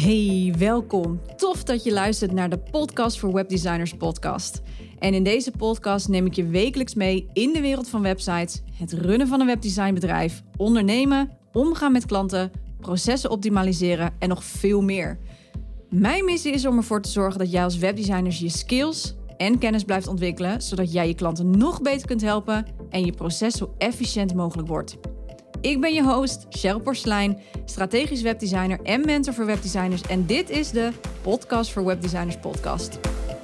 Hey, welkom. Tof dat je luistert naar de Podcast voor Webdesigners podcast. En in deze podcast neem ik je wekelijks mee in de wereld van websites, het runnen van een webdesignbedrijf, ondernemen, omgaan met klanten, processen optimaliseren en nog veel meer. Mijn missie is om ervoor te zorgen dat jij als webdesigner je skills en kennis blijft ontwikkelen, zodat jij je klanten nog beter kunt helpen en je proces zo efficiënt mogelijk wordt. Ik ben je host, Cheryl Porselein, strategisch webdesigner en mentor voor webdesigners. En dit is de Podcast voor Webdesigners podcast.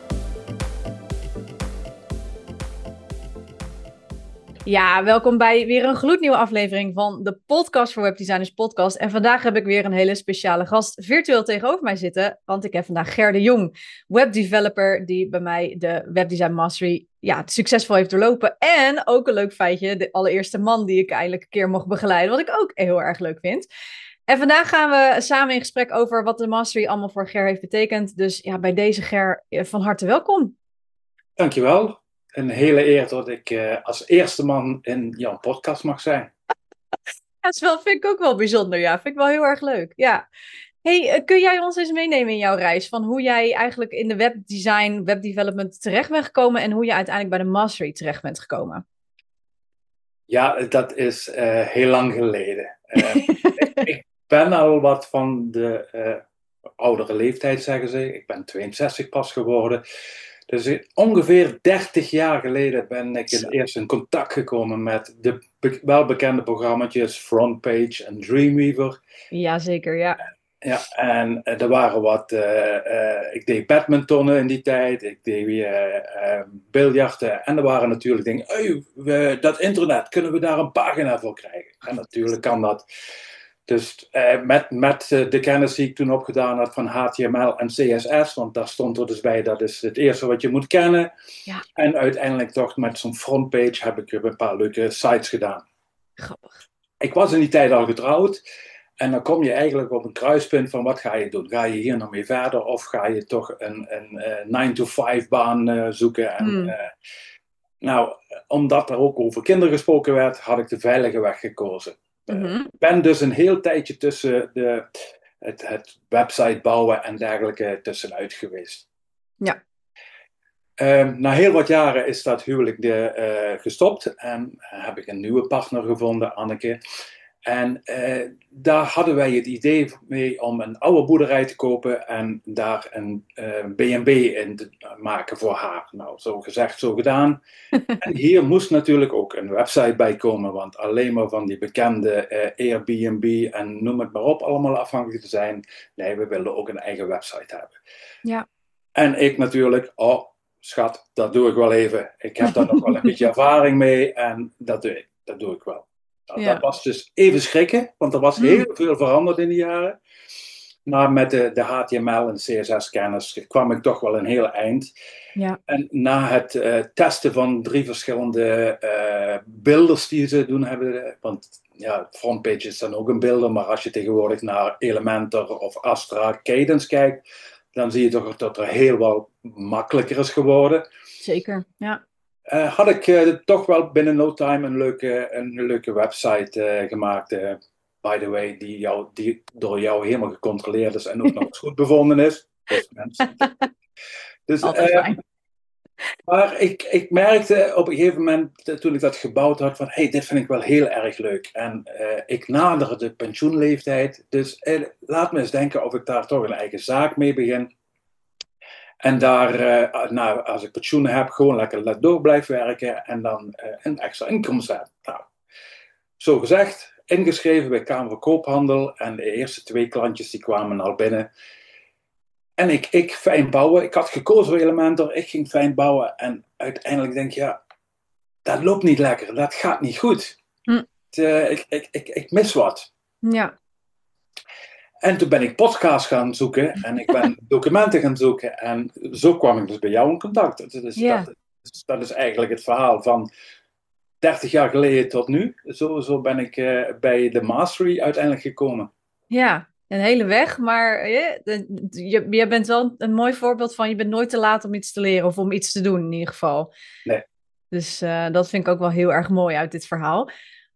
Ja, welkom bij weer een gloednieuwe aflevering van de Podcast voor Webdesigners podcast. En vandaag heb ik weer een hele speciale gast virtueel tegenover mij zitten. Want ik heb vandaag Ger de Jong, webdeveloper, die bij mij de Webdesign Mastery succesvol heeft doorlopen. En ook een leuk feitje, de allereerste man die ik eindelijk een keer mocht begeleiden. Wat ik ook heel erg leuk vind. En vandaag gaan we samen in gesprek over wat de Mastery allemaal voor Ger heeft betekend. Dus ja, bij deze Ger, van harte welkom. Dankjewel. Een hele eer dat ik als eerste man in jouw podcast mag zijn. Ja, vind ik ook wel bijzonder. Ja, vind ik wel heel erg leuk. Ja. Hey, kun jij ons eens meenemen in jouw reis van hoe jij eigenlijk in de webdesign, webdevelopment terecht bent gekomen en hoe je uiteindelijk bij de Mastery terecht bent gekomen? Ja, dat is heel lang geleden. Ik ben al wat van de oudere leeftijd, zeggen ze. Ik ben 62 pas geworden. Dus ongeveer 30 jaar geleden ben ik eerst in contact gekomen met de welbekende programma's Frontpage en Dreamweaver. Jazeker, ja. Ja, en er waren wat. Ik deed badmintonnen in die tijd, ik deed biljarten. En er waren natuurlijk dingen. Dat internet, kunnen we daar een pagina voor krijgen? En natuurlijk kan dat. Dus met de kennis die ik toen opgedaan had van HTML en CSS, want daar stond er dus bij, dat is het eerste wat je moet kennen. Ja. En uiteindelijk toch met zo'n frontpage heb ik een paar leuke sites gedaan. Grappig. Ik was in die tijd al getrouwd. En dan kom je eigenlijk op een kruispunt van wat ga je doen? Ga je hier nog mee verder of ga je toch een 9-to-5 baan zoeken? En, omdat er ook over kinderen gesproken werd, had ik de veilige weg gekozen. Ik ben dus een heel tijdje tussen het website bouwen en dergelijke tussenuit geweest. Ja. Na heel wat jaren is dat huwelijk gestopt en heb ik een nieuwe partner gevonden, Anneke. En daar hadden wij het idee mee om een oude boerderij te kopen en daar een B&B in te maken voor haar. Nou, zo gezegd, zo gedaan. En hier moest natuurlijk ook een website bij komen, want alleen maar van die bekende Airbnb en noem het maar op, allemaal afhankelijk te zijn. Nee, we wilden ook een eigen website hebben. Ja. En ik natuurlijk, schat, dat doe ik wel even. Ik heb daar nog wel een beetje ervaring mee en dat doe ik wel. Nou, Ja. Dat was dus even schrikken, want er was heel veel veranderd in die jaren. Maar met de HTML en CSS-kennis kwam ik toch wel een heel eind. Ja. En na het testen van 3 verschillende builders die ze doen hebben, want ja, Frontpage is dan ook een builder, maar als je tegenwoordig naar Elementor of Astra Cadence kijkt, dan zie je toch dat er heel wat makkelijker is geworden. Zeker, ja. Had ik toch wel binnen no time een leuke website gemaakt. By the way, die door jou helemaal gecontroleerd is en ook nog eens goed bevonden is. Dus mensen. Dus, altijd fijn. Maar ik merkte op een gegeven moment, toen ik dat gebouwd had, van dit vind ik wel heel erg leuk. En ik naderde de pensioenleeftijd. Dus laat me eens denken of ik daar toch een eigen zaak mee begin. En daar, als ik pensioen heb, gewoon lekker door blijf werken en dan een extra inkomsten heb. Nou, zo gezegd, ingeschreven bij Kamer van Koophandel en de eerste 2 klantjes die kwamen al binnen. En ik fijn bouwen. Ik had gekozen voor Elementor, ik ging fijn bouwen en uiteindelijk denk je, dat loopt niet lekker, dat gaat niet goed. Ik mis wat. Ja. En toen ben ik podcasts gaan zoeken en ik ben documenten gaan zoeken en zo kwam ik dus bij jou in contact. Dat is eigenlijk het verhaal van 30 jaar geleden tot nu. Zo ben ik bij de Mastery uiteindelijk gekomen. Ja, een hele weg, maar je bent wel een mooi voorbeeld van je bent nooit te laat om iets te leren of om iets te doen in ieder geval. Nee. Dus dat vind ik ook wel heel erg mooi uit dit verhaal.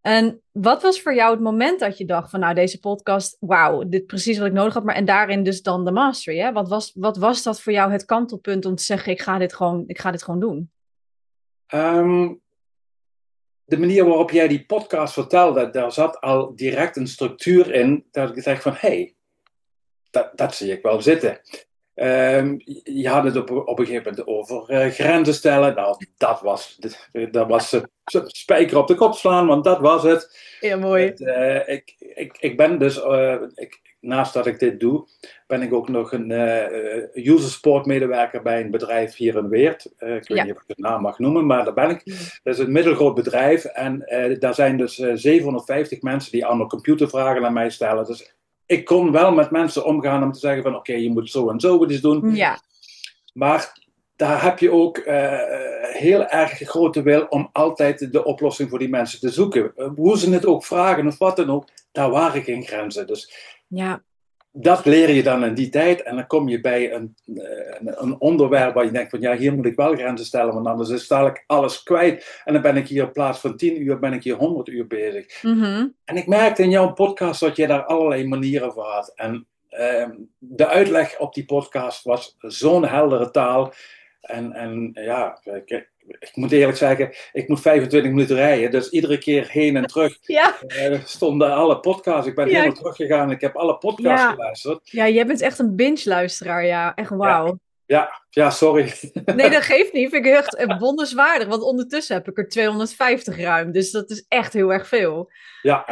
En wat was voor jou het moment dat je dacht van nou deze podcast, wauw, dit is precies wat ik nodig had, maar en daarin dus dan de mastery, hè? Wat was dat voor jou het kantelpunt om te zeggen ik ga dit gewoon doen? Ehm, de manier waarop jij die podcast vertelde, daar zat al direct een structuur in dat ik dacht van hey, dat zie ik wel zitten. Je had het op een gegeven moment over grenzen stellen. Nou, dat was spijker op de kop slaan, want dat was het. Ja, mooi. Ik ben dus, naast dat ik dit doe, ben ik ook nog een user support medewerker bij een bedrijf hier in Weert. Ik weet niet of ik de naam mag noemen, maar daar ben ik. Dat is een middelgroot bedrijf en daar zijn dus 750 mensen die allemaal computervragen aan mij stellen. Dus ik kon wel met mensen omgaan om te zeggen van oké, je moet zo en zo iets doen. Ja. Maar daar heb je ook heel erg grote wil om altijd de oplossing voor die mensen te zoeken. Hoe ze het ook vragen of wat dan ook, daar waren geen grenzen. Dus Ja. dat leer je dan in die tijd. En dan kom je bij een onderwerp waar je denkt van ja, hier moet ik wel grenzen stellen, want anders is dadelijk alles kwijt. En dan ben ik hier in plaats van 10 uur, ben ik hier 100 uur bezig. Mm-hmm. En ik merkte in jouw podcast dat je daar allerlei manieren voor had. En de uitleg op die podcast was zo'n heldere taal. En ja, ik moet eerlijk zeggen, ik moet 25 minuten rijden. Dus iedere keer heen en terug stonden alle podcasts. Ik ben helemaal teruggegaan en ik heb alle podcasts geluisterd. Ja, jij bent echt een binge-luisteraar. Ja, echt wauw. Ja, sorry. Nee, dat geeft niet. Vind ik echt wonderswaardig. Want ondertussen heb ik er 250 ruim. Dus dat is echt heel erg veel. Ja.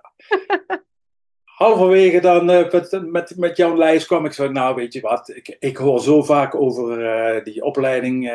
Halverwege dan met jouw lijst kwam ik zo, nou weet je wat, ik hoor zo vaak over die opleiding.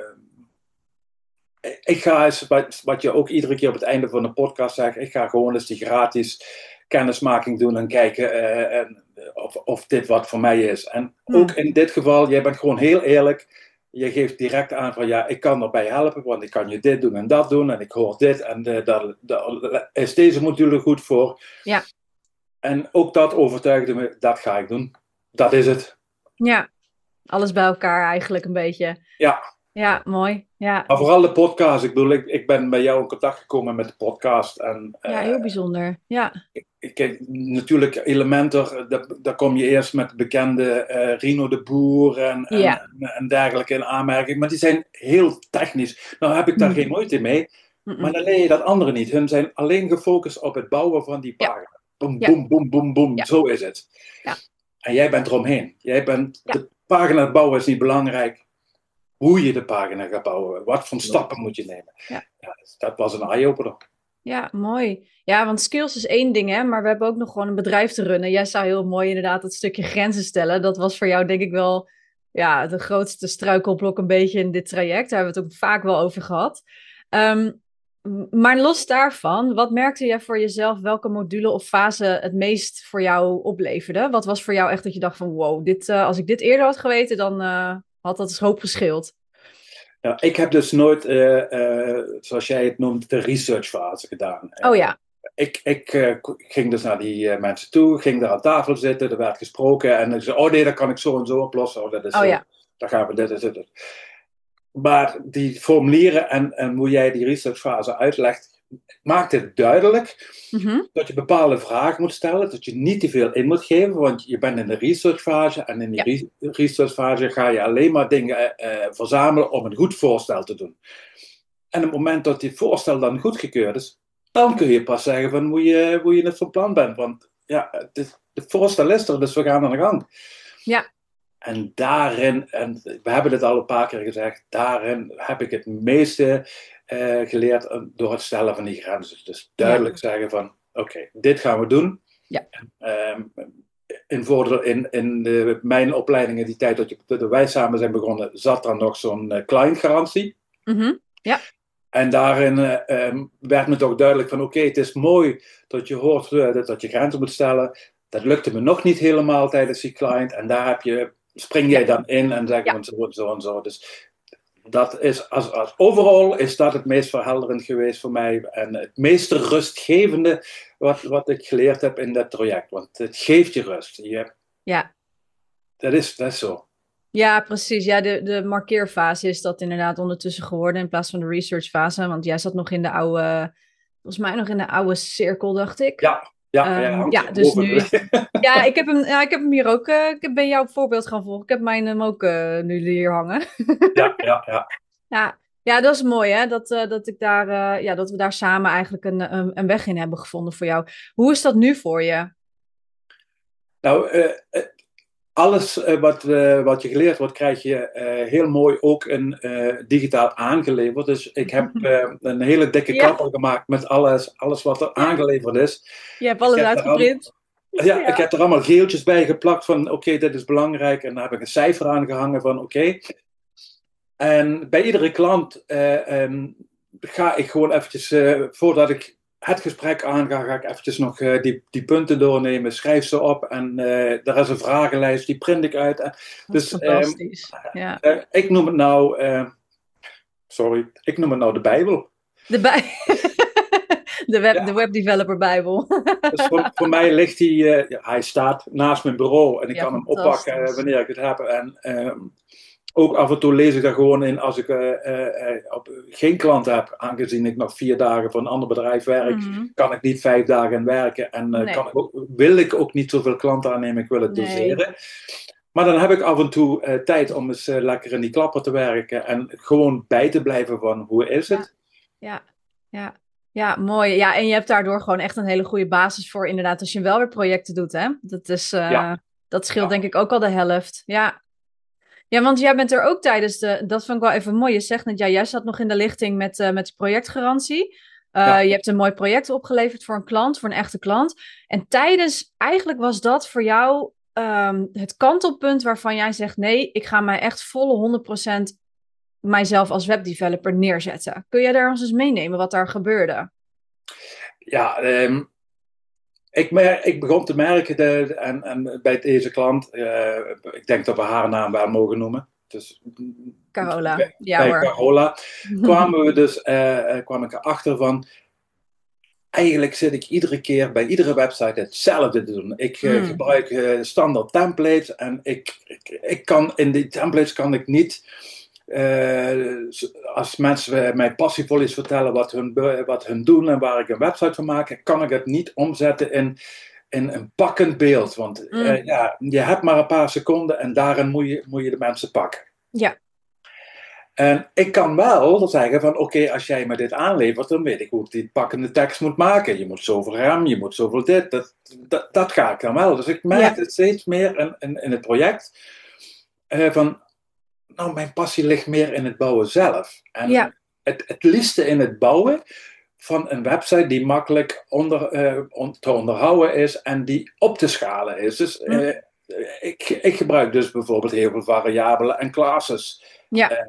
Ik ga eens, wat je ook iedere keer op het einde van de podcast zegt, ik ga gewoon eens die gratis kennismaking doen en kijken of dit wat voor mij is. En ook in dit geval, jij bent gewoon heel eerlijk. Je geeft direct aan van ja, ik kan erbij helpen, want ik kan je dit doen en dat doen en ik hoor dit en daar is deze module goed voor. Ja. En ook dat overtuigde me, dat ga ik doen. Dat is het. Ja, alles bij elkaar eigenlijk een beetje. Ja, mooi. Ja. Maar vooral de podcast. Ik bedoel, ik ben bij jou in contact gekomen met de podcast. En, ja, heel bijzonder. Ja. Natuurlijk, Elementor, daar kom je eerst met de bekende Rino de Boer en dergelijke in aanmerking. Maar die zijn heel technisch. Nou heb ik daar geen moeite mee. Maar dan leer je dat anderen niet. Hun zijn alleen gefocust op het bouwen van die pagina. Boom, boom, boom, boom, boom. Zo is het. Ja. En jij bent eromheen. De pagina bouwen is niet belangrijk. Hoe je de pagina gaat bouwen. Wat voor stappen moet je nemen. Ja, dat was een eye-opener. Ja, mooi. Ja, want skills is één ding, hè. Maar we hebben ook nog gewoon een bedrijf te runnen. Jij zou heel mooi inderdaad het stukje grenzen stellen. Dat was voor jou denk ik wel de grootste struikelblok een beetje in dit traject. Daar hebben we het ook vaak wel over gehad. Maar los daarvan, wat merkte jij voor jezelf welke module of fase het meest voor jou opleverde? Wat was voor jou echt dat je dacht van wow, als ik dit eerder had geweten, dan had dat dus hoop gescheeld. Nou, ik heb dus nooit, zoals jij het noemt, de researchfase gedaan. Oh ja. Ik ging dus naar die mensen toe, ging daar aan tafel zitten, er werd gesproken en ik zei, oh nee, dat kan ik zo en zo oplossen. Oh, dat is dan gaan we dit. Maar die formulieren en hoe jij die researchfase uitlegt, maakt het duidelijk dat je bepaalde vragen moet stellen, dat je niet te veel in moet geven, want je bent in de researchfase en in die researchfase ga je alleen maar dingen verzamelen om een goed voorstel te doen. En op het moment dat die voorstel dan goedgekeurd is, dan kun je pas zeggen van hoe je het van plan bent, want ja, de voorstel is er, dus we gaan aan de gang. Ja. En daarin, en we hebben het al een paar keer gezegd, daarin heb ik het meeste geleerd door het stellen van die grenzen. Dus duidelijk zeggen van, oké, dit gaan we doen. Ja. In mijn opleidingen, die tijd dat wij samen zijn begonnen, zat er nog zo'n clientgarantie. Ja. En daarin werd me toch duidelijk van, oké, het is mooi dat je hoort dat je grenzen moet stellen. Dat lukte me nog niet helemaal tijdens die client. En daar spring jij dan in en zeg je zo en zo. Dus dat is, als overal is dat het meest verhelderend geweest voor mij. En het meest rustgevende wat ik geleerd heb in dat traject. Want het geeft je rust. Dat is zo. Ja, precies. Ja, de markeerfase is dat inderdaad ondertussen geworden in plaats van de researchfase. Want jij zat nog in de volgens mij nog in de oude cirkel, dacht ik. Ja, hangt Ja, dus boven. nu is... Ja, ik heb hem hier ook. Ik ben jouw voorbeeld gaan volgen. Ik heb hem ook nu hier hangen. Ja. Ja, ja, dat is mooi, hè? Dat ik daar, dat we daar samen eigenlijk een weg in hebben gevonden voor jou. Hoe is dat nu voor je? Nou, alles wat je geleerd wordt, krijg je heel mooi ook digitaal aangeleverd. Dus ik heb een hele dikke Ja. klapper gemaakt met alles wat er aangeleverd is. Je hebt alles uitgeprint. Ja, ik heb er allemaal geeltjes bij geplakt van oké, dit is belangrijk. En daar heb ik een cijfer aan gehangen van oké. En bij iedere klant ga ik gewoon eventjes, voordat ik het gesprek aanga, ga ik eventjes nog die punten doornemen, schrijf ze op en er is een vragenlijst, die print ik uit. Dus fantastisch. Ja. Ik noem het nou, ik noem het nou de Bijbel. De webdeveloper Bijbel. Dus voor mij ligt hij staat naast mijn bureau en ik kan hem oppakken wanneer ik het heb. En ook af en toe lees ik daar gewoon in als ik geen klant heb, aangezien ik nog 4 dagen voor een ander bedrijf werk, kan ik niet 5 dagen werken en wil ik ook niet zoveel klanten aannemen, ik wil het doseren. Maar dan heb ik af en toe tijd om eens lekker in die klapper te werken en gewoon bij te blijven van hoe is het? Ja, mooi. Ja, en je hebt daardoor gewoon echt een hele goede basis voor inderdaad als je wel weer projecten doet, hè? Dat scheelt denk ik ook al de helft. Ja. Ja, want jij bent er ook tijdens dat vond ik wel even mooi. Je zegt net, jij zat nog in de lichting met de projectgarantie. Je hebt een mooi project opgeleverd voor een klant, voor een echte klant. En eigenlijk was dat voor jou het kantelpunt waarvan jij zegt, nee, ik ga mij echt volle 100% mijzelf als webdeveloper neerzetten. Kun jij daar ons eens meenemen wat daar gebeurde? Ja, ik begon te merken, en bij deze klant, ik denk dat we haar naam wel mogen noemen. Dus, Carola. Bij Carola kwam ik erachter van, eigenlijk zit ik iedere keer bij iedere website hetzelfde te doen. Ik gebruik standaard templates en ik kan in die templates kan ik niet... als mensen mij passievol iets vertellen wat hun doen en waar ik een website van maak, kan ik het niet omzetten in een pakkend beeld. Want je hebt maar een paar seconden en daarin moet je de mensen pakken. Ja. En ik kan wel zeggen van oké, als jij me dit aanlevert, dan weet ik hoe ik die pakkende tekst moet maken. Je moet zoveel RAM, je moet zoveel dit. Dat ga ik dan wel. Dus ik merk het steeds meer in het project van... Nou, mijn passie ligt meer in het bouwen zelf. En het liefste in het bouwen van een website die makkelijk te onderhouden is en die op te schalen is. Dus ik gebruik dus bijvoorbeeld heel veel variabelen en classes. Ja.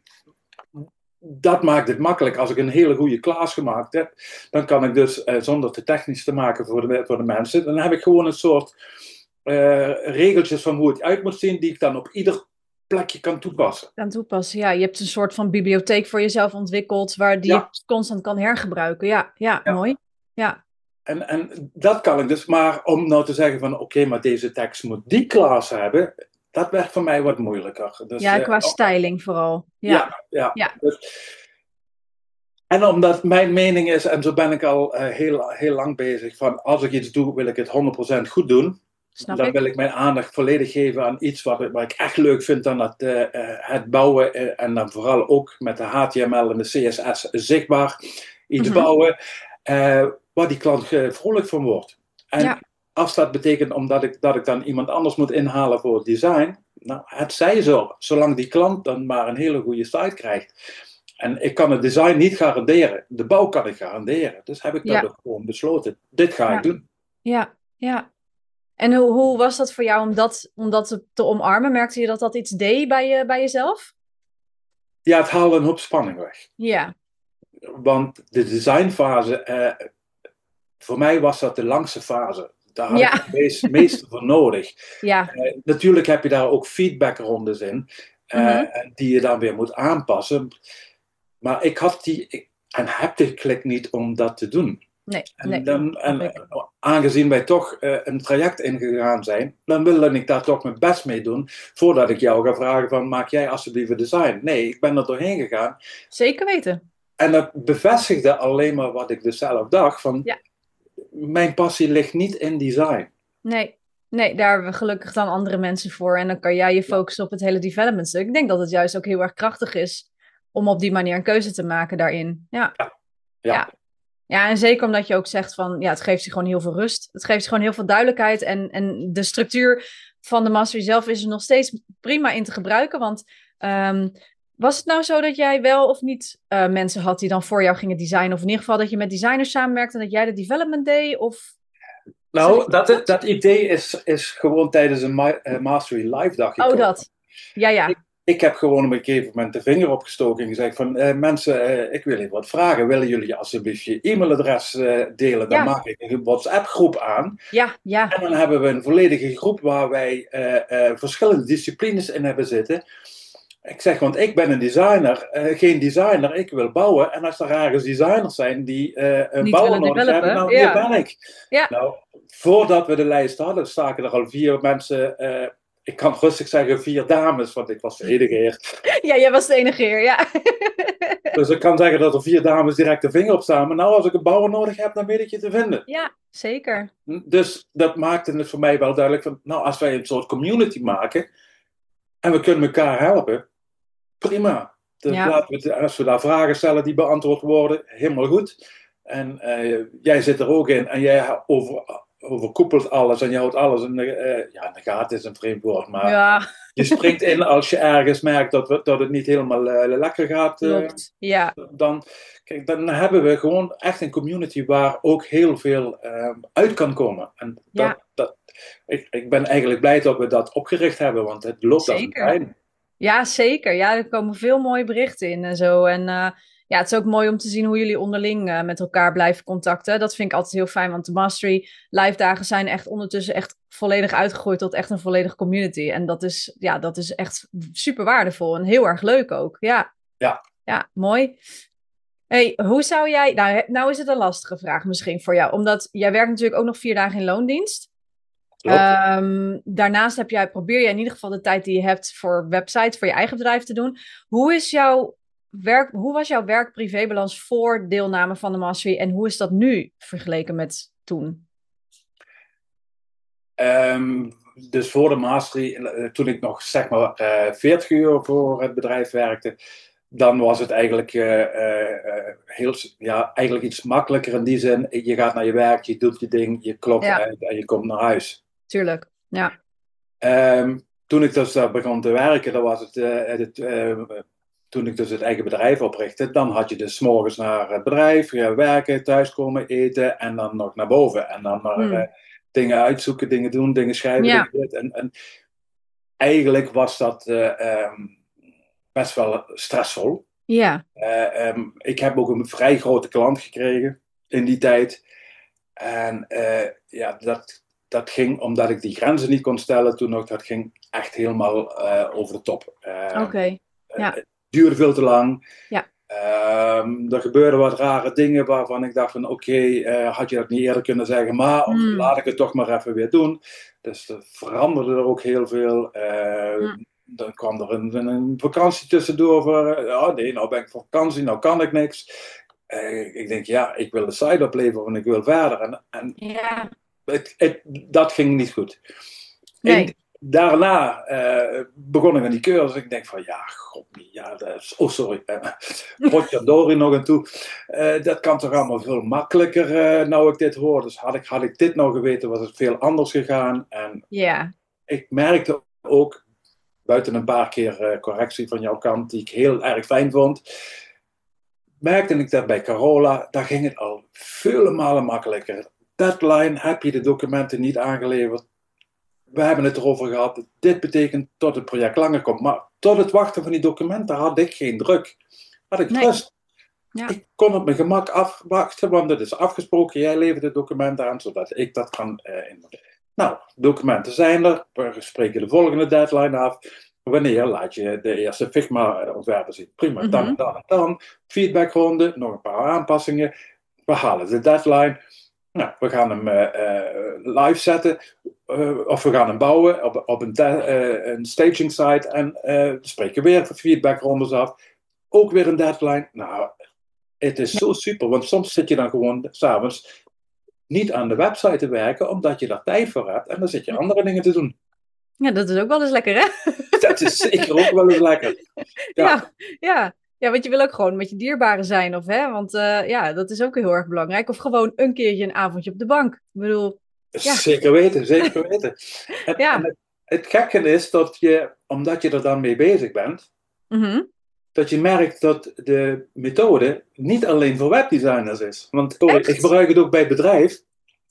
Dat maakt het makkelijk. Als ik een hele goede class gemaakt heb, dan kan ik dus, zonder te technisch te maken voor de mensen, dan heb ik gewoon een soort regeltjes van hoe het uit moet zien, die ik dan op ieder plekje kan toepassen. Ja. Je hebt een soort van bibliotheek voor jezelf ontwikkeld, die je constant kan hergebruiken. Ja. Mooi. Ja. En dat kan ik dus, maar om nou te zeggen van oké, maar deze tekst moet die class hebben, dat werd voor mij wat moeilijker. Dus, qua styling vooral. Ja. Dus, en omdat mijn mening is, en zo ben ik al heel lang bezig, van als ik iets doe, wil ik het 100% goed doen. Dan wil ik mijn aandacht volledig geven aan iets wat ik echt leuk vind aan het bouwen. En dan vooral ook met de HTML en de CSS zichtbaar iets bouwen. Waar die klant vrolijk van wordt. En als dat betekent dat ik dan iemand anders moet inhalen voor het design. Nou, het zij zo. Zolang die klant dan maar een hele goede site krijgt. En ik kan het design niet garanderen. De bouw kan ik garanderen. Dus heb ik dat ook gewoon besloten. Dit ga ik doen. Ja. En hoe was dat voor jou om dat te omarmen? Merkte je dat iets deed bij jezelf? Ja, het haalde een hoop spanning weg. Ja. Want de designfase, voor mij was dat de langste fase. Daar had ik het meeste voor nodig. Ja. Natuurlijk heb je daar ook feedbackrondes in, die je dan weer moet aanpassen. Maar ik had heb de klik niet om dat te doen. Nee. Aangezien wij toch een traject ingegaan zijn, dan wil ik daar toch mijn best mee doen, voordat ik jou ga vragen van, maak jij alsjeblieft een design? Nee, ik ben er doorheen gegaan. Zeker weten. En dat bevestigde alleen maar wat ik dus zelf dacht. Van, Ja. mijn passie ligt niet in design. Nee, daar hebben we gelukkig dan andere mensen voor. En dan kan jij je focussen op het hele development stuk. Ik denk dat het juist ook heel erg krachtig is om op die manier een keuze te maken daarin. Ja. Ja, en zeker omdat je ook zegt van, ja, het geeft je gewoon heel veel rust. Het geeft je gewoon heel veel duidelijkheid. En de structuur van de mastery zelf is er nog steeds prima in te gebruiken. Want was het nou zo dat jij wel of niet mensen had die dan voor jou gingen designen? Of in ieder geval dat je met designers samenwerkte en dat jij de development deed? Of... Nou, dat idee is gewoon tijdens een Mastery Live dag gekomen. Oh, dat. Ja. Ik heb gewoon op een gegeven moment de vinger opgestoken en gezegd van mensen, ik wil even wat vragen. Willen jullie alsjeblieft je e-mailadres delen? Dan maak ik een WhatsApp groep aan. Ja. En dan hebben we een volledige groep waar wij verschillende disciplines in hebben zitten. Ik zeg, want ik ben een designer, geen designer, ik wil bouwen. En als er ergens designers zijn die een bouwer nodig hebben, nou, hier ben ik. Ja. Nou, voordat we de lijst hadden, staken er al 4 mensen, ik kan rustig zeggen 4 dames, want ik was de enige heer. Ja, jij was de enige heer, ja. Dus ik kan zeggen dat er 4 dames direct de vinger op staan. Maar nou, als ik een bouwer nodig heb, dan weet ik je te vinden. Ja, zeker. Dus dat maakte het voor mij wel duidelijk van, nou, als wij een soort community maken en we kunnen elkaar helpen, prima. Dus als we daar vragen stellen die beantwoord worden, helemaal goed. En jij zit er ook in en jij overkoepelt alles en je houdt alles in de gaten is een vreemd woord, maar je springt in als je ergens merkt dat het niet helemaal lekker gaat. Dan hebben we gewoon echt een community waar ook heel veel uit kan komen. En ik ben eigenlijk blij dat we dat opgericht hebben, want het loopt als een trein. Ja, zeker. Ja, er komen veel mooie berichten in en zo. En het is ook mooi om te zien hoe jullie onderling met elkaar blijven contacten. Dat vind ik altijd heel fijn, want de Mastery live dagen zijn echt ondertussen echt volledig uitgegroeid tot echt een volledige community. En dat is echt super waardevol en heel erg leuk ook. Ja, mooi. Hey, hoe zou jij... Nou is het een lastige vraag misschien voor jou, omdat jij werkt natuurlijk ook nog 4 dagen in loondienst. Daarnaast probeer je in ieder geval de tijd die je hebt voor websites, voor je eigen bedrijf te doen. Hoe was jouw werk-privébalans voor deelname van de Mastery en hoe is dat nu vergeleken met toen? Dus voor de Mastery, toen ik nog zeg maar 40 uur voor het bedrijf werkte, dan was het eigenlijk eigenlijk iets makkelijker in die zin. Je gaat naar je werk, je doet je ding, je klopt uit en je komt naar huis. Tuurlijk, ja. Toen ik dus daar begon te werken, dan was toen ik dus het eigen bedrijf oprichtte, dan had je dus 's morgens naar het bedrijf, werken, thuiskomen, eten en dan nog naar boven. En dan maar dingen uitzoeken, dingen doen, dingen schrijven. En eigenlijk was dat best wel stressvol. Ja. Ik heb ook een vrij grote klant gekregen in die tijd. En dat ging omdat ik die grenzen niet kon stellen toen nog. Dat ging echt helemaal over de top. Oké. Het duurde veel te lang. Ja. Er gebeurden wat rare dingen waarvan ik dacht van had je dat niet eerder kunnen zeggen, maar laat ik het toch maar even weer doen. Dus er veranderde er ook heel veel. Dan kwam er een vakantie tussendoor. Nou ben ik op vakantie, nou kan ik niks. Ik denk, ik wil de site opleveren en ik wil verder. Dat ging niet goed. Nee. En daarna begon ik aan die cursus. Ik denk van, Potjandori nog en toe. Dat kan toch allemaal veel makkelijker nou ik dit hoor. Dus had ik dit nou geweten, was het veel anders gegaan. En ik merkte ook, buiten een paar keer correctie van jouw kant, die ik heel erg fijn vond, merkte ik dat bij Carola, daar ging het al vele malen makkelijker. Deadline, heb je de documenten niet aangeleverd? We hebben het erover gehad. Dit betekent tot het project langer komt. Maar tot het wachten van die documenten had ik geen druk. Had ik rust. Ja. Ik kon op mijn gemak afwachten, want het is afgesproken. Jij levert de documenten aan, zodat ik dat kan invullen. Nou, documenten zijn er. We spreken de volgende deadline af. Wanneer laat je de eerste Figma-ontwerpen zien? Prima, dan. Feedbackronde, nog een paar aanpassingen. We halen de deadline. Nou, we gaan hem live zetten. Of we gaan hem bouwen op een staging site. En spreken weer feedbackrondes af. Ook weer een deadline. Nou, Het is Ja. zo super, want soms zit je dan gewoon s'avonds niet aan de website te werken, omdat je daar tijd voor hebt. En dan zit je andere dingen te doen. Ja, dat is ook wel eens lekker, hè? Dat is zeker ook wel eens lekker. Ja, Ja, ja. Ja, want je wil ook gewoon met je dierbaren zijn, of hè? Want ja, dat is ook heel erg belangrijk. Of gewoon een keertje een avondje op de bank. Ik bedoel, ja, zeker weten, zeker weten. En ja. het gekke is dat je, omdat je er dan mee bezig bent, Mhm. dat je merkt dat de methode niet alleen voor webdesigners is. Want ik Echt? gebruik het ook bij het bedrijf.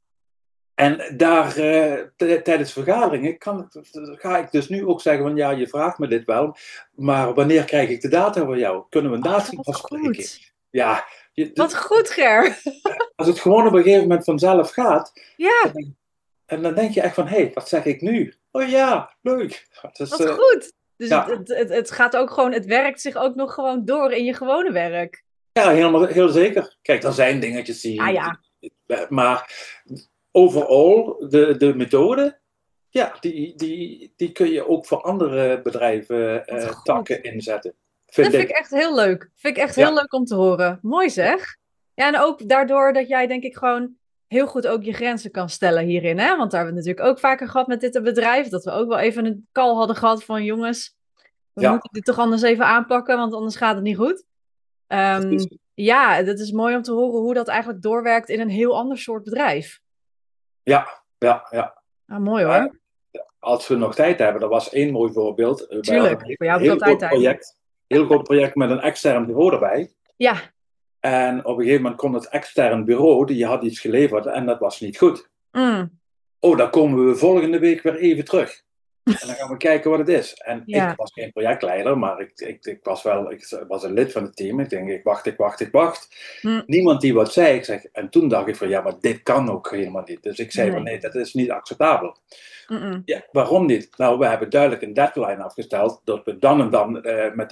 En daar tijdens vergaderingen ga ik dus nu ook zeggen van ja, je vraagt me dit wel, maar wanneer krijg ik de data van jou? Kunnen we een Oh, datum wat afspreken? goed. Ja, Wat goed, Ger. als het gewoon op een gegeven moment vanzelf gaat, Ja, en dan denk je echt van hé, hey, wat zeg ik nu? Oh ja, leuk. Dus, wat goed. Dus ja, het gaat ook gewoon, het werkt zich ook nog gewoon door in je gewone werk. ja, helemaal, heel zeker. Kijk, er zijn dingetjes Ja, ja. maar overal, de methode, ja, die kun je ook voor andere bedrijven Wat goed. takken inzetten, Dat vind vind ik ik. echt heel leuk. Vind ik echt heel Ja, leuk om te horen. Mooi ja, zeg. Ja, en ook daardoor dat jij denk ik gewoon heel goed ook je grenzen kan stellen hierin. Hè? Want daar hebben we natuurlijk ook vaker gehad met dit bedrijf. Dat we ook wel even een call hadden gehad van jongens, we ja, moeten dit toch anders even aanpakken, want anders gaat het niet goed. Ehm, precies. ja, het is mooi om te horen hoe dat eigenlijk doorwerkt in een heel ander soort bedrijf. Ja, ja, ja. Ah, mooi Ja, hoor. als we nog tijd hebben, dat was één mooi voorbeeld. Wij hadden Tuurlijk. een Voor jou heb ik heel altijd groot tijd. project, heel groot project met een extern bureau erbij. Ja. En op een gegeven moment kon het extern bureau, die had iets geleverd en dat was niet goed. Mm, Oh, dan komen we volgende week weer even terug. En dan gaan we kijken wat het is. En ik ja. was geen projectleider, maar ik was wel, ik was een lid van het team. Ik denk, ik wacht. Mm, Niemand die wat zei. En toen dacht ik van, ja, maar dit kan ook helemaal niet. Dus ik zei van, nee. nee, dat is niet acceptabel. Mm-mm. Ja, waarom niet? Nou, we hebben duidelijk een deadline afgesteld, dat we dan en dan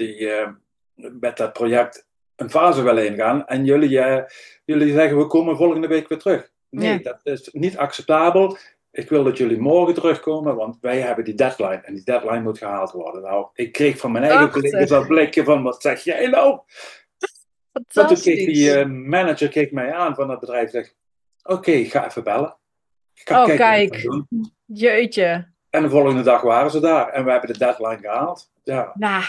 met dat project een fase willen ingaan. En jullie zeggen, we komen volgende week weer terug. Nee, Ja. dat is niet acceptabel. Ik wil dat jullie morgen terugkomen, want wij hebben die deadline. En die deadline moet gehaald worden. Nou, ik kreeg van mijn eigen collega's Prachtig. dat blikje van, wat zeg jij nou? Maar toen keek die Fantastisch. manager keek mij aan van het bedrijf en zegt, oké, ik ga even bellen. Ik ga Oh, kijken wat ik kan kijk. doen. Jeetje. En de volgende dag waren ze daar. En we hebben de deadline gehaald. Ja. Nou,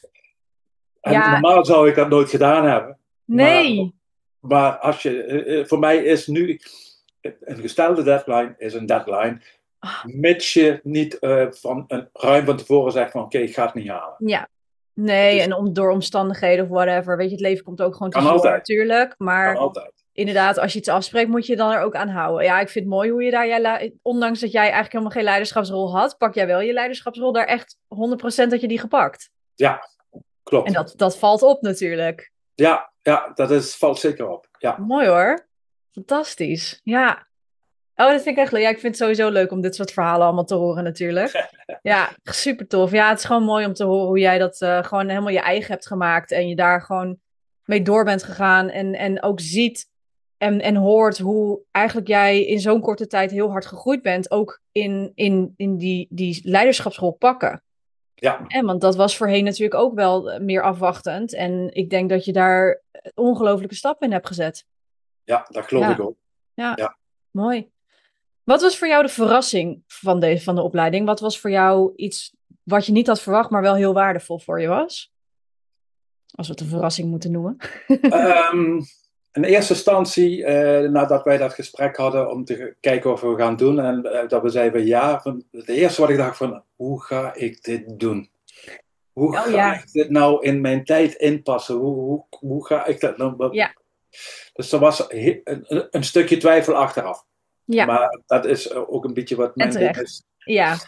En ja, normaal zou ik dat nooit gedaan hebben. Maar, nee. maar voor mij is nu een gestelde deadline is een deadline. Ah, Mits je niet ruim van tevoren zegt van oké, ik ga het niet halen. ja. Het Nee, is, en door omstandigheden of whatever. Weet je, het leven komt ook gewoon kan tussendoor altijd. natuurlijk. Kan Maar altijd. inderdaad, als je iets afspreekt, moet je dan er ook aan houden. Ja, ik vind het mooi hoe je daar, ondanks dat jij eigenlijk helemaal geen leiderschapsrol had, pak jij wel je leiderschapsrol daar echt 100% dat je die gepakt. Ja, En klopt. dat valt op natuurlijk. Ja, valt zeker op. Ja, Mooi hoor. Fantastisch. Ja. Oh, dat vind ik echt leuk. Ja, ik vind het sowieso leuk om dit soort verhalen allemaal te horen natuurlijk. Ja, super tof. Ja, het is gewoon mooi om te horen hoe jij dat gewoon helemaal je eigen hebt gemaakt. En je daar gewoon mee door bent gegaan. En ook ziet en hoort hoe eigenlijk jij in zo'n korte tijd heel hard gegroeid bent. Ook in die leiderschapsrol pakken. ja, En want dat was voorheen natuurlijk ook wel meer afwachtend. En ik denk dat je daar ongelooflijke stappen in hebt gezet. ja, dat geloof ik Ja, ook. ja, Ja. mooi. Wat was voor jou de verrassing van de opleiding? Wat was voor jou iets wat je niet had verwacht, maar wel heel waardevol voor je was? Als we het een verrassing moeten noemen. Ehm, in eerste instantie, nadat wij dat gesprek hadden om te kijken of we gaan doen, en dat we zeiden ja, het eerste wat ik dacht van, hoe ga ik dit doen? Hoe Oh ga ja, ik dit nou in mijn tijd inpassen? Hoe ga ik dat nou? ja, Dus er was een stukje twijfel achteraf. ja. Maar dat is ook een beetje wat En mijn ding terecht. is. Ja.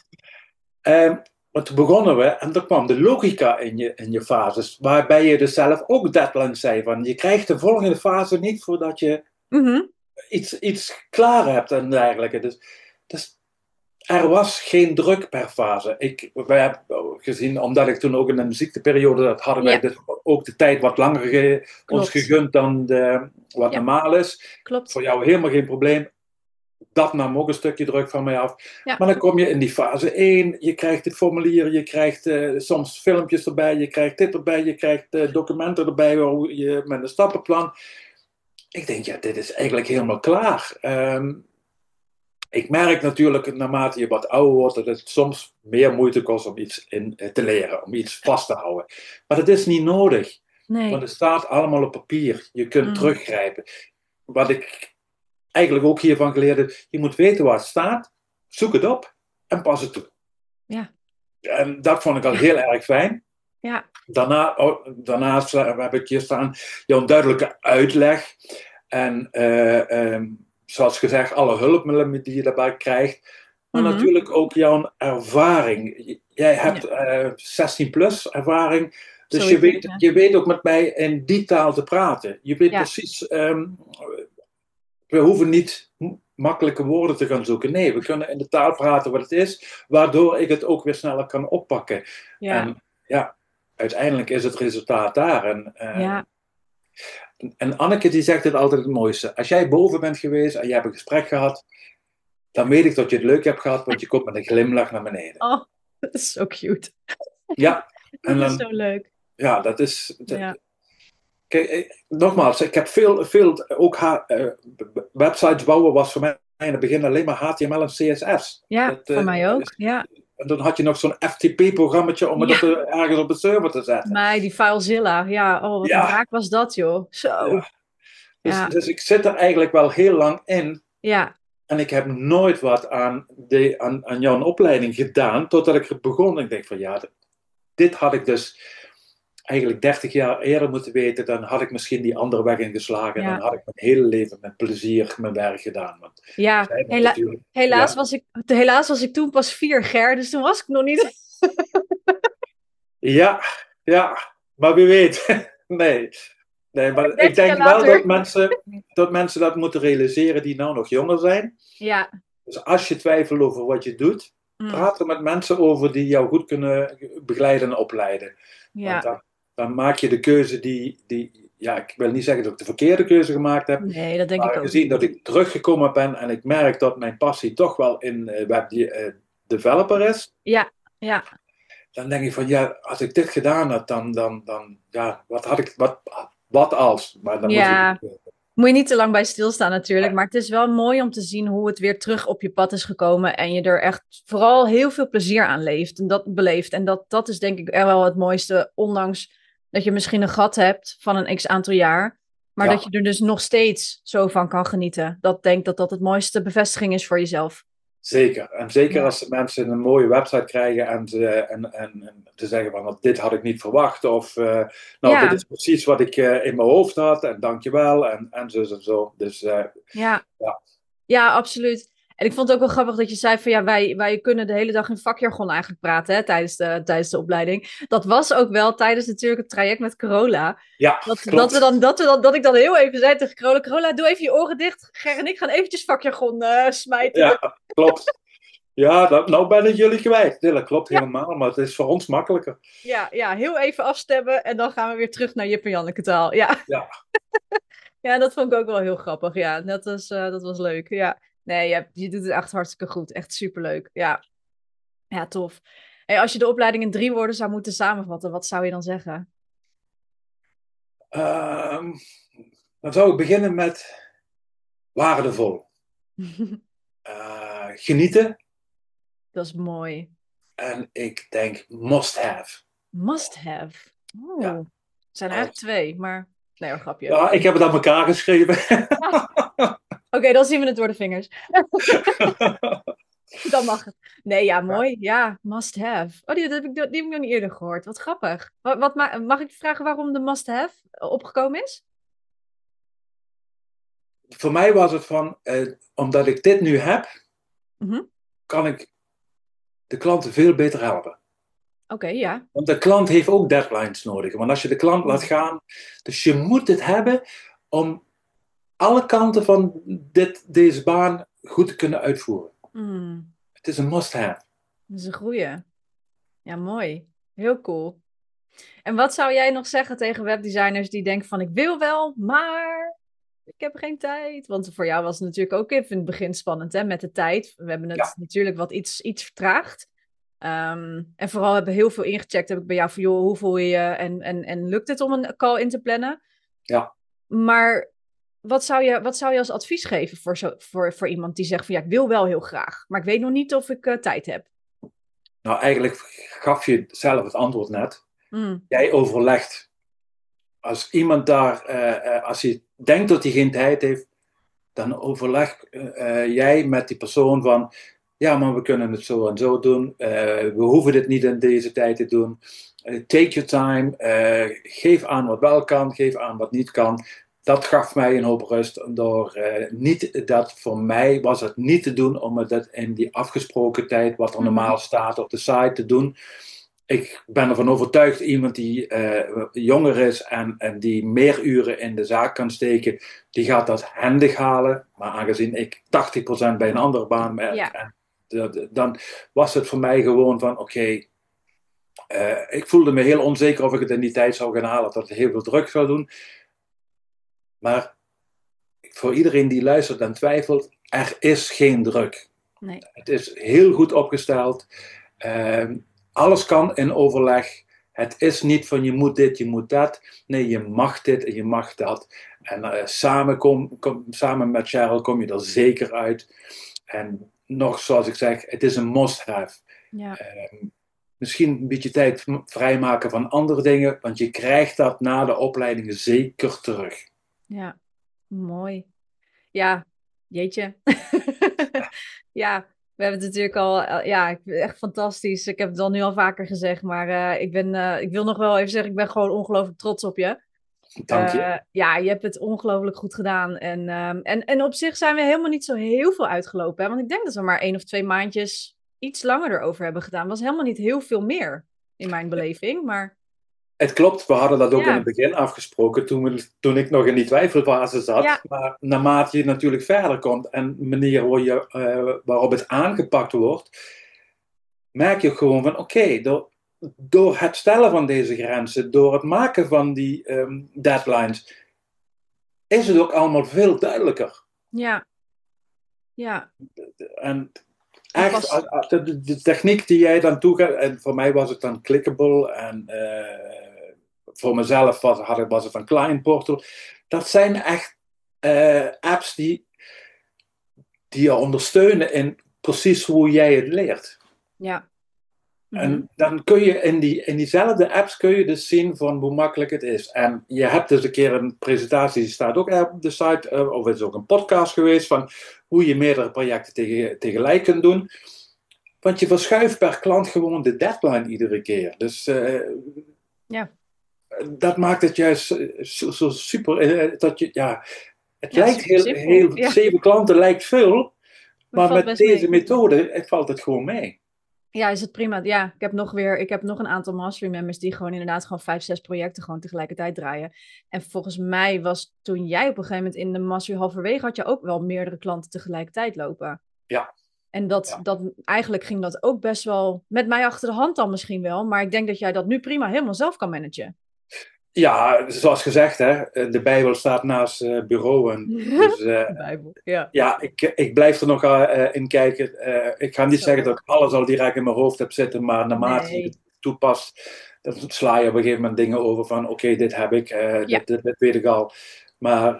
Maar toen begonnen we en er kwam de logica in je fases, waarbij je dus zelf ook deadlines zei van je krijgt de volgende fase niet voordat je Mhm. iets klaar hebt en dergelijke. Dus er was geen druk per fase. Wij hebben gezien, omdat ik toen ook in een ziekteperiode had, hadden wij Ja, dus ook de tijd wat langer ons klopt. gegund dan wat Ja, normaal is. klopt. Voor jou helemaal geen probleem. Dat nam ook een stukje druk van mij af. Ja. Maar dan kom je in die fase 1. Je krijgt het formulier, je krijgt soms filmpjes erbij, je krijgt dit erbij, je krijgt documenten erbij met een stappenplan. Ik denk, ja, dit is eigenlijk helemaal klaar. Ik merk natuurlijk, naarmate je wat ouder wordt, dat het soms meer moeite kost om iets te leren, om iets vast te houden. Maar dat is niet nodig, Nee. want het staat allemaal op papier. Je kunt teruggrijpen. Wat ik eigenlijk ook hiervan geleerd heb, je moet weten waar het staat, zoek het op en pas het toe. Ja. En dat vond ik al heel erg fijn. Ja. Daarnaast heb ik hier staan jouw duidelijke uitleg. En zoals gezegd, alle hulpmiddelen die je daarbij krijgt. Maar natuurlijk ook jouw ervaring. Jij hebt 16 plus ervaring. Dus je weet ook met mij in die taal te praten. Je weet precies, we hoeven niet makkelijke woorden te gaan zoeken. Nee, we kunnen in de taal praten wat het is, waardoor ik het ook weer sneller kan oppakken. Ja. En ja, uiteindelijk is het resultaat daar. En Anneke die zegt het altijd het mooiste. Als jij boven bent geweest en je hebt een gesprek gehad, dan weet ik dat je het leuk hebt gehad, want je komt met een glimlach naar beneden. Oh, dat is zo cute. Ja. En dat is zo leuk. Ja, dat is... Kijk, nogmaals, ik heb veel ook websites bouwen was voor mij in het begin alleen maar HTML en CSS. Ja, voor mij ook. Ja. En dan had je nog zo'n FTP-programmaatje om het ergens op de server te zetten. Maar die FileZilla, wat een draak was dat, joh. Zo. Ja. Dus ik zit er eigenlijk wel heel lang in. Ja. En ik heb nooit wat aan jouw opleiding gedaan, totdat ik begon. Ik denk van ja, dit had ik dus eigenlijk 30 jaar eerder moeten weten. Dan had ik misschien die andere weg ingeslagen. En dan had ik mijn hele leven met plezier mijn werk gedaan. Want helaas was ik toen pas 4, Ger. Dus toen was ik nog niet. Ja, maar wie weet. Nee, maar ik denk wel dat mensen dat moeten realiseren die nou nog jonger zijn. Ja. Dus als je twijfelt over wat je doet, praat er met mensen over die jou goed kunnen begeleiden en opleiden. Ja. Want dan maak je de keuze die ik wil niet zeggen dat ik de verkeerde keuze gemaakt heb. Nee, dat denk ik ook. Gezien dat ik teruggekomen ben en ik merk dat mijn passie toch wel in web developer is. Ja. Dan denk ik van als ik dit gedaan had, dan wat als? Maar dan moet je niet te lang bij stilstaan natuurlijk. Maar het is wel mooi om te zien hoe het weer terug op je pad is gekomen. En je er echt vooral heel veel plezier aan beleeft. En dat is denk ik wel het mooiste. Ondanks dat je misschien een gat hebt van een x-aantal jaar. Maar dat je er dus nog steeds zo van kan genieten. Denk dat het mooiste bevestiging is voor jezelf. Zeker. En zeker als mensen een mooie website krijgen en te zeggen van dit had ik niet verwacht. Of dit is precies wat ik in mijn hoofd had. En dankjewel. En zo en zo. Dus ja, absoluut. En ik vond het ook wel grappig dat je zei van wij kunnen de hele dag in vakjargon eigenlijk praten hè, tijdens de opleiding. Dat was ook wel tijdens natuurlijk het traject met Corolla. Ja, dat ik dan heel even zei tegen Corolla, doe even je oren dicht. Ger en ik gaan eventjes vakjargon smijten. Ja, klopt. Ja, nou ben ik jullie kwijt. Nee, dat klopt helemaal, maar het is voor ons makkelijker. Ja, heel even afstemmen en dan gaan we weer terug naar Jip en Janneke taal. Ja. Ja, dat vond ik ook wel heel grappig. Ja, dat was leuk. Ja. Nee, je doet het echt hartstikke goed. Echt superleuk. Ja, tof. Hey, als je de opleiding in 3 woorden zou moeten samenvatten, wat zou je dan zeggen? Dan zou ik beginnen met waardevol. Genieten. Dat is mooi. En ik denk must have. Must have. Oh. Ja. Er zijn eigenlijk 2, maar... Nee hoor, grapje. Ja, ik heb het aan elkaar geschreven. Oké, dan zien we het door de vingers. Dan mag het. Nee, ja, mooi. Ja, must have. Oh, die heb ik nog niet eerder gehoord. Wat grappig. Mag ik vragen waarom de must have opgekomen is? Voor mij was het van, omdat ik dit nu heb, kan ik de klanten veel beter helpen. Oké, ja. Want de klant heeft ook deadlines nodig. Want als je de klant laat gaan, dus je moet het hebben om alle kanten van deze baan goed te kunnen uitvoeren. Het is een must-have. Dat is een goeie. Ja, mooi. Heel cool. En wat zou jij nog zeggen tegen webdesigners die denken van ik wil wel, maar... Ik heb geen tijd. Want voor jou was het natuurlijk ook even in het begin spannend, hè, met de tijd. We hebben het Ja, natuurlijk wat iets vertraagd. En vooral hebben we heel veel ingecheckt. Heb ik bij jou van, joh, hoe voel je je? En lukt het om een call in te plannen? ja. Maar wat zou je als advies geven voor iemand die zegt van, ja, ik wil wel heel graag. Maar ik weet nog niet of ik tijd heb. Nou, eigenlijk gaf je zelf het antwoord net. Mm, Jij overlegt. Als iemand daar, als hij denkt dat hij geen tijd heeft, dan overleg jij met die persoon van, ja, maar we kunnen het zo en zo doen. We hoeven dit niet in deze tijd te doen. Take your time. Geef aan wat wel kan, geef aan wat niet kan. Dat gaf mij een hoop rust. Door, niet, dat voor mij was het niet te doen om het in die afgesproken tijd, wat er mhm. normaal staat op de site, te doen. Ik ben ervan overtuigd, iemand die jonger is en die meer uren in de zaak kan steken, die gaat dat handig halen. Maar aangezien ik 80% bij een andere baan werk, Ja, en dan was het voor mij gewoon van oké, ik voelde me heel onzeker of ik het in die tijd zou gaan halen, dat het heel veel druk zou doen. Maar voor iedereen die luistert en twijfelt, er is geen druk. nee. Het is heel goed opgesteld. Alles kan in overleg. Het is niet van je moet dit, je moet dat. Nee, je mag dit en je mag dat. En samen met Cheryl kom je er zeker uit. En nog zoals ik zeg, het is een must-have. Ja, Misschien een beetje tijd vrijmaken van andere dingen, want je krijgt dat na de opleidingen zeker terug. ja, mooi. Ja, jeetje. Ja, we hebben het natuurlijk al. Ja, ik vind het echt fantastisch. Ik heb het al nu al vaker gezegd, maar ik wil nog wel even zeggen, ik ben gewoon ongelooflijk trots op je. Dank je. Ja, je hebt het ongelooflijk goed gedaan. En op zich zijn we helemaal niet zo heel veel uitgelopen. Hè? Want ik denk dat we maar 1 of 2 maandjes iets langer erover hebben gedaan. Was helemaal niet heel veel meer in mijn beleving. Maar Het klopt, we hadden dat ook in het ja, begin afgesproken toen ik nog in die twijfelfase zat. ja, Maar naarmate je natuurlijk verder komt en de manier waarop het aangepakt wordt, merk je ook gewoon van oké, door het stellen van deze grenzen, door het maken van die deadlines, is het ook allemaal veel duidelijker. ja, ja. En En echt, pas. de techniek die jij dan toegaat, en voor mij was het dan Clickable en voor mezelf was het dan Client Portal. Dat zijn echt apps die je ondersteunen in precies hoe jij het leert. Ja. Mhm. En dan kun je in diezelfde apps kun je dus zien van hoe makkelijk het is. En je hebt dus een keer een presentatie, die staat ook op de site, of het is ook een podcast geweest, van hoe je meerdere projecten tegelijk kunt doen. Want je verschuift per klant gewoon de deadline iedere keer. Dus Ja. dat maakt het juist zo super. Dat je, ja, het Ja, lijkt super simpel. heel, Ja, 7 klanten lijkt veel, dat maar valt met best deze mee. methode valt het gewoon mee. Ja, is het prima. Ja, ik heb nog een aantal mastery members die gewoon inderdaad gewoon 5, 6 projecten gewoon tegelijkertijd draaien. En volgens mij was toen jij op een gegeven moment in de mastery halverwege had je ook wel meerdere klanten tegelijkertijd lopen. Ja, En eigenlijk ging dat ook best wel met mij achter de hand dan misschien wel. Maar ik denk dat jij dat nu prima helemaal zelf kan managen. ja, zoals gezegd, hè, de Bijbel staat naast bureau. Dus De Bijbel. Ja, ja, ik blijf er nog in kijken. Ik ga niet zeggen dat zo. ik alles al direct in mijn hoofd heb zitten, maar naarmate je Nee. het toepast, dan sla je op een gegeven moment dingen over van oké, dit heb ik, Ja. dit weet ik al. Maar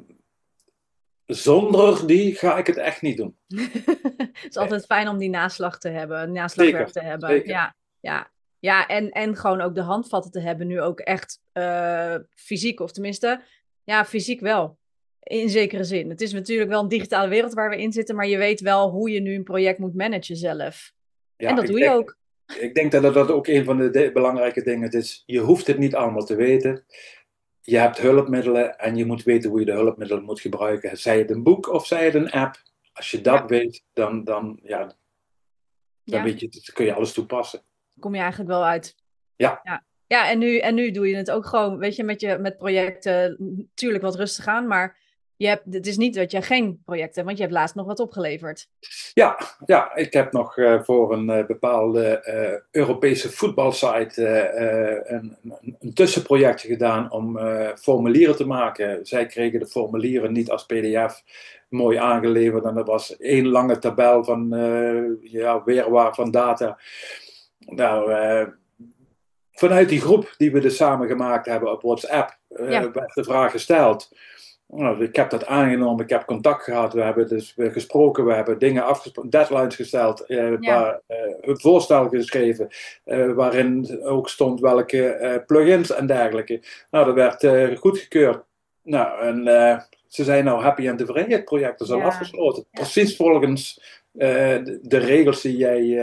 zonder die ga ik het echt niet doen. Het is altijd fijn om die naslag te hebben, naslagwerk Zeker, te hebben. zeker. Ja, ja. Ja, en gewoon ook de handvatten te hebben, nu ook echt fysiek, of tenminste, ja, fysiek wel. In zekere zin. Het is natuurlijk wel een digitale wereld waar we in zitten, maar je weet wel hoe je nu een project moet managen zelf. En Ja, dat doe je ook. ik denk dat dat ook een van de belangrijke dingen is. Je hoeft het niet allemaal te weten. Je hebt hulpmiddelen en je moet weten hoe je de hulpmiddelen moet gebruiken. Zij het een boek of zij het een app. Als je dat Ja, weet, dan ja. weet je, dan kun je alles toepassen. Kom je eigenlijk wel uit. Ja, Ja, ja en nu doe je het ook gewoon, weet je, met projecten natuurlijk wat rustig aan, maar Het is niet dat je geen project hebt, want je hebt laatst nog wat opgeleverd. Ja, ik heb nog voor een bepaalde Europese voetbalsite een tussenprojectje gedaan om formulieren te maken. Zij kregen de formulieren niet als PDF mooi aangeleverd en er was één lange tabel van weerwaar van data. Nou, vanuit die groep die we dus samen gemaakt hebben op WhatsApp werd de vraag gesteld. Nou, ik heb dat aangenomen, ik heb contact gehad, we hebben dus gesproken, we hebben dingen afgesproken, deadlines gesteld, een voorstel geschreven, waarin ook stond welke plugins en dergelijke. Nou, dat werd goedgekeurd. Nou, en ze zijn nou happy en tevreden, het project is al afgesloten. Ja. Precies volgens de regels die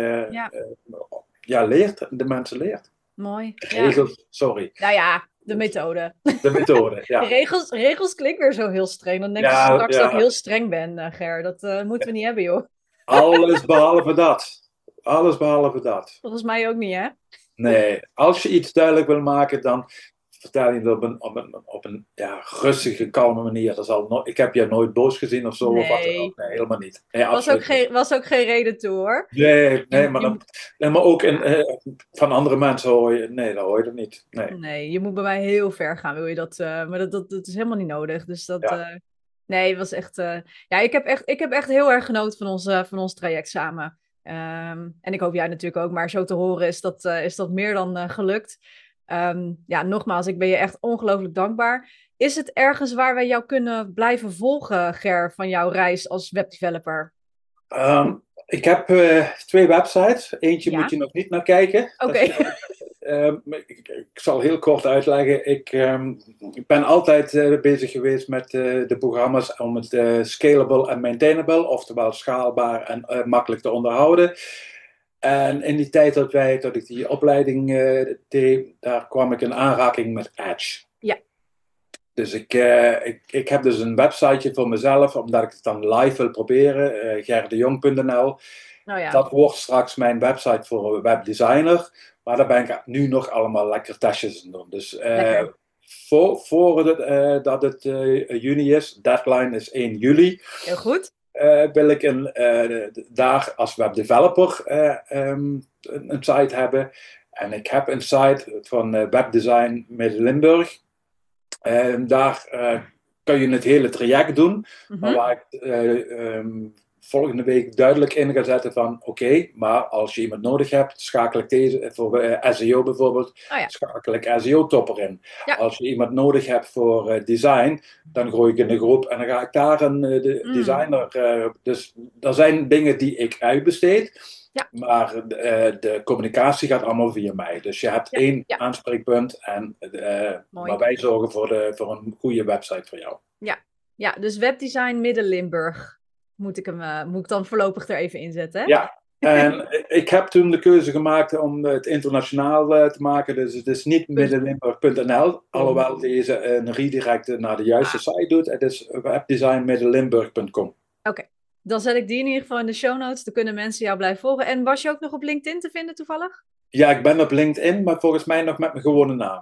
jij leert, de mensen leert. Mooi. Regels, sorry. Nou ja, de methode. De methode, ja. Regels klinkt weer zo heel streng. Dan denk je straks dat ik heel streng ben, Ger. Dat moeten we niet hebben, joh. Alles behalve dat. Alles behalve dat. Volgens mij ook niet, hè? Nee, als je iets duidelijk wil maken, dan vertel je het op een rustige, kalme manier. Ik heb je nooit boos gezien of zo. Nee. Of wat dan ook. Nee, helemaal niet. Nee, was ook geen reden toe, hoor. Nee, maar ook van andere mensen hoor je... Nee, dat hoor je er niet. Nee, je moet bij mij heel ver gaan, wil je dat... maar dat is helemaal niet nodig. Dus dat... nee, het was echt... ik heb echt heel erg genoten van ons traject samen. En ik hoop jij natuurlijk ook. Maar zo te horen is dat meer dan gelukt. Nogmaals, ik ben je echt ongelooflijk dankbaar. Is het ergens waar wij jou kunnen blijven volgen, Ger, van jouw reis als webdeveloper? Ik heb 2 websites. Eentje moet je nog niet naar kijken. Oké. Ik zal heel kort uitleggen. Ik ben altijd bezig geweest met de programma's om het scalable en maintainable, oftewel schaalbaar en makkelijk te onderhouden. En in die tijd dat ik die opleiding deed, daar kwam ik in aanraking met Edge. Ja. Dus ik heb dus een websiteje voor mezelf, omdat ik het dan live wil proberen, gerdejong.nl. Oh ja. Dat wordt straks mijn website voor een webdesigner, maar daar ben ik nu nog allemaal lekker testjes aan doen. Dus voordat het juni is, deadline is 1 juli. Heel goed. Wil ik daar als webdeveloper een site hebben. En ik heb een site van Webdesign Midden-Limburg. Daar kun je het hele traject doen. Mm-hmm. Maar waar ik volgende week duidelijk in ga zetten van oké, maar als je iemand nodig hebt, schakel ik deze voor SEO bijvoorbeeld, schakel ik SEO-topper in. Ja. Als je iemand nodig hebt voor design, dan gooi ik in de groep en dan ga ik daar een designer. Dus er zijn dingen die ik uitbesteed, maar de communicatie gaat allemaal via mij. Dus je hebt één aanspreekpunt en maar wij zorgen voor een goede website voor jou. Ja, dus Webdesign Midden-Limburg. Moet ik dan voorlopig er even inzetten? Hè? Ja, en ik heb toen de keuze gemaakt om het internationaal te maken. Dus het is niet middenlimburg.nl, alhoewel deze een redirect naar de juiste site doet. Het is webdesignmiddenlimburg.com. Oké, dan zet ik die in ieder geval in de show notes. Dan kunnen mensen jou blijven volgen. En was je ook nog op LinkedIn te vinden toevallig? Ja, ik ben op LinkedIn, maar volgens mij nog met mijn gewone naam.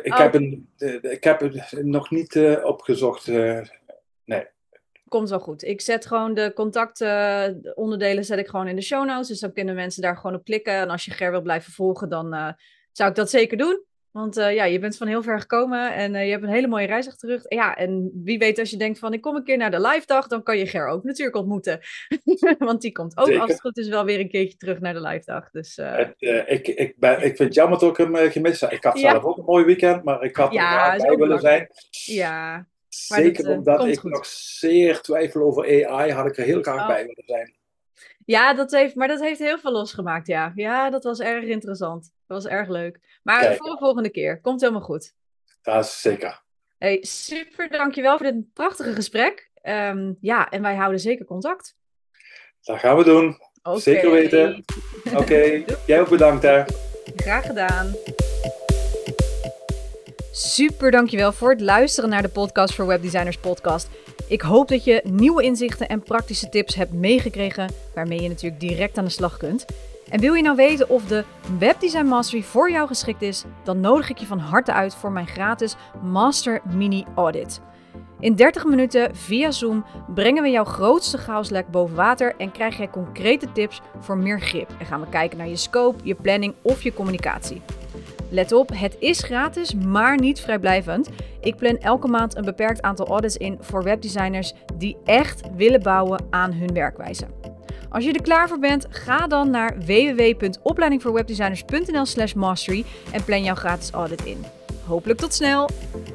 Ik heb het nog niet opgezocht. Nee. Komt wel goed. Ik zet gewoon de contactonderdelen zet ik gewoon in de show notes. Dus dan kunnen mensen daar gewoon op klikken. En als je Ger wil blijven volgen, dan zou ik dat zeker doen. Want je bent van heel ver gekomen en je hebt een hele mooie reis achter de rug. Ja, en wie weet als je denkt van ik kom een keer naar de live dag, dan kan je Ger ook natuurlijk ontmoeten. Want die komt ook als het goed is wel weer een keertje terug naar de live dag. Dus, ik vind het jammer dat ik hem gemist heb. Ik had zelf ook een mooi weekend, maar ik had er bij willen zijn. Ja. Zeker omdat ik nog zeer twijfel over AI, had ik er heel graag bij willen zijn. Ja, dat heeft heel veel losgemaakt, ja. Ja, dat was erg interessant. Dat was erg leuk. Maar voor de volgende keer. Komt helemaal goed. Dat is zeker. Hey, super, dankjewel voor dit prachtige gesprek. En wij houden zeker contact. Dat gaan we doen. Okay. Zeker weten. Oké, jij ook bedankt hè. Graag gedaan. Super, dankjewel voor het luisteren naar de Podcast voor Webdesigners podcast. Ik hoop dat je nieuwe inzichten en praktische tips hebt meegekregen, waarmee je natuurlijk direct aan de slag kunt. En wil je nou weten of de Webdesign Mastery voor jou geschikt is, dan nodig ik je van harte uit voor mijn gratis Master Mini Audit. In 30 minuten via Zoom brengen we jouw grootste chaoslek boven water en krijg jij concrete tips voor meer grip. En gaan we kijken naar je scope, je planning of je communicatie. Let op, het is gratis, maar niet vrijblijvend. Ik plan elke maand een beperkt aantal audits in voor webdesigners die echt willen bouwen aan hun werkwijze. Als je er klaar voor bent, ga dan naar www.opleidingvoorwebdesigners.nl/mastery en plan jouw gratis audit in. Hopelijk tot snel!